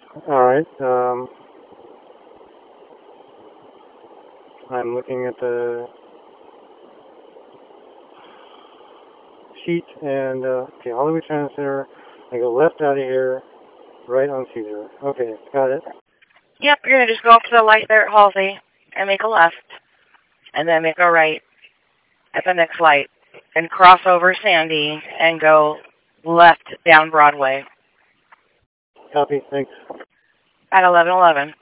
Alright, I'm looking at the sheet and, okay, Hollywood Trans Center. I go left out of here, right on Caesar. Okay, got it. Yep, you're going to just go up to the light there at Halsey and make a left, and then make a right at the next light, and cross over Sandy and go left down Broadway Copy, thanks. at 11:11.